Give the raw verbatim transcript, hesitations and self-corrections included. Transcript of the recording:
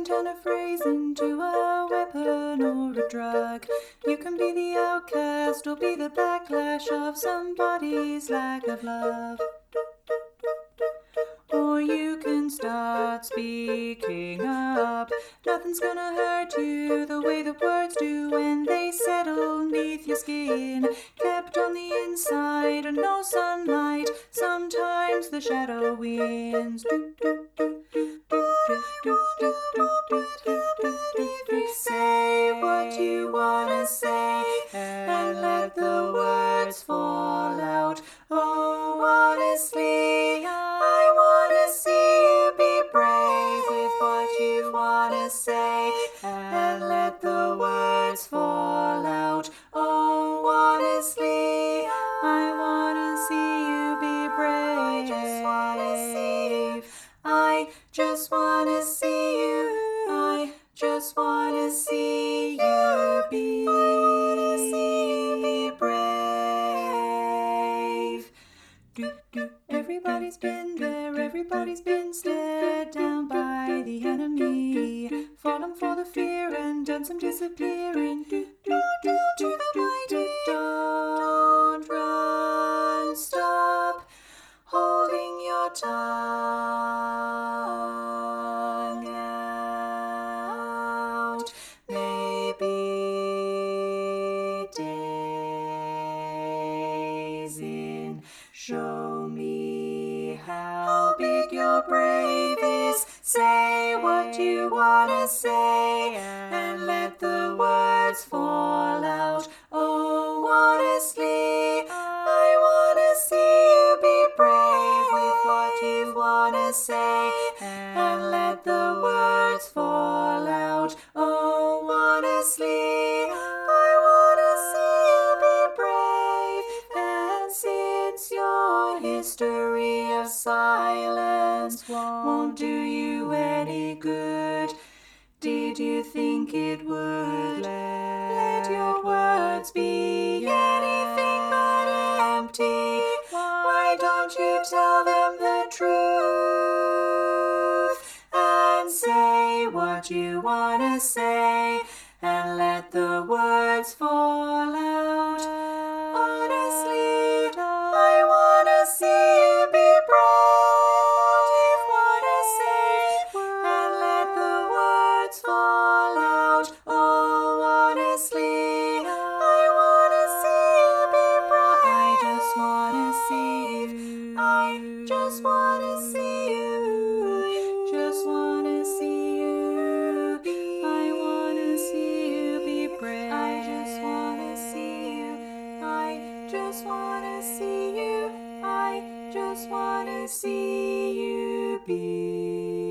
can turn a phrase into a weapon or a drug. You can be the outcast or be the backlash of somebody's lack of love. Or you can start speaking up. Nothing's gonna hurt you the way the words do when they settle neath your skin. Kept on the inside and no sunlight. Sometimes the shadow wins. Do, do, do, do, do, do, do, do, do, do, do, do. Say what you wanna say and let the words fall out. Oh, honestly, I wanna see you be brave with what you wanna say and let the words fall out. Oh, honestly, I wanna see you be brave. I just wanna see you. I just wanna see you be. I wanna see you be brave. Do, do. Everybody's been there, everybody's been stared down by the enemy, fallen for the fear and done some disappearing. Do, do, do, do, do, do. Don't run, stop holding your tongue out. Maybe days in, show me how big your brave is. Say what you wanna say and let the words fall out. Oh, honestly, I wanna see you be brave with what you wanna say and let the words fall out. Oh, honestly, I wanna see you be brave. And since your history of silence won't do you any good, did you think it would let your words be anything but empty? Why don't you tell them the truth and say what you wanna say and let the words fall out? Honestly, I wanna see you be brave. Wanna say and let the words fall out. Oh, honestly, I wanna see you be brave. I just wanna see you. I just wanna see you. Just wanna see you. I wanna see you be brave. I just wanna see you. I just wanna see you. I just wanna see you be